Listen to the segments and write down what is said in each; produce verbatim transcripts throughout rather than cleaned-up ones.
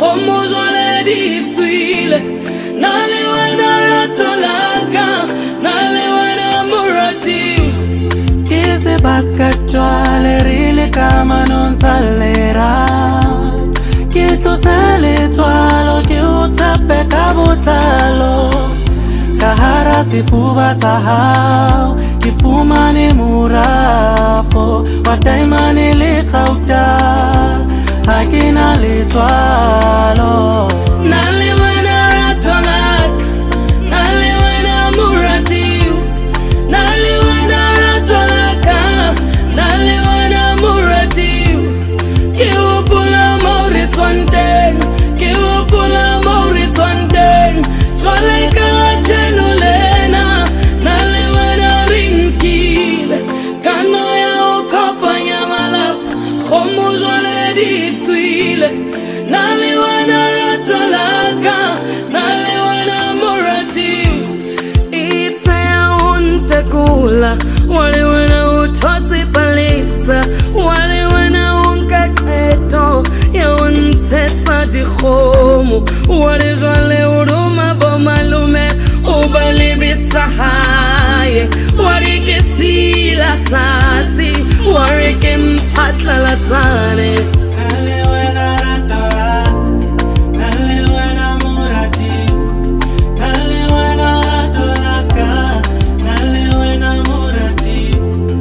Como jole di tswile Nale wana ratolaka Nale wana murati Kise baka chwale rile kama non talera Kito sale twalo ki utape kabutalo Kahara sifuba sahau Kifuma ni murafo Wataima ni likhauta Hakina litwalo Nale wana ratolak Nale wana muratiu Nale wana ratolaka Nale wana muratiu Kiupula maurit wandeng Kiupula maurit wandeng Swaleka chenulena Nale wana rinkile Kano ya okapa nyamalap Khomu jwale di tswile Nale wana ratolaka Nale wana muratiu Itse ya untakula Wale wana utotsi palisa Wale wana unkaketo Ya untetsa di khomu Wale jwale uruma bomalume Ubali bisahaye Wari kesila tati Wari kempatla la tane Nale wana ratolak Nale wana murati Nale wana ratolaka Nale wana murati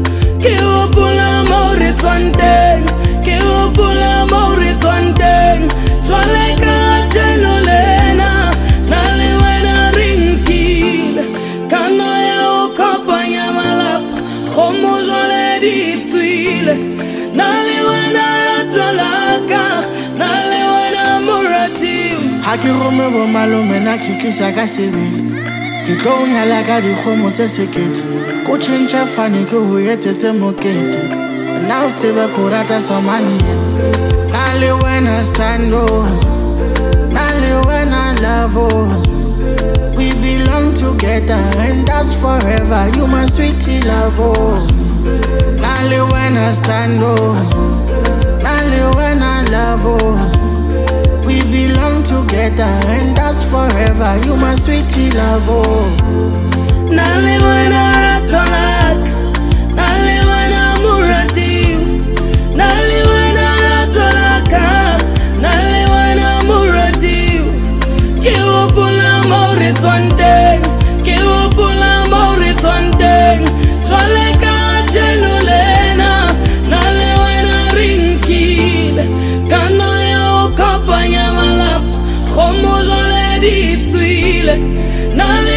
Kiupula maurit wandeng Kiupula maurit wandeng Swaleka chenulena Nale wana rinkile Kano ya okapa nyamalap Khomu jwale di tswile Nale wana ratolaka Nale wana muratiu Haki rome bo malume na kikisa ka sebele Kitlo unyala ka dikgomo tse sekete Ko tšhentšha fane ke ho etsetse mokete Na o tseba ko rata samane Nale wena standos Nale wena lavos We belong together and that's forever You my sweetie lavos Nale wena standos Nale wena lavos We belong together and that's forever You my sweetie lavos Nale wana ratolak Nale wana muratiu Nale wana ratolaka Nale wana muratiu Kiupula maurit wandeng Kiupula maurit wandeng Swaleka chenulena Nale wana rinkile Kano ya okapa nyamalap Khomu jwale di tswile Nale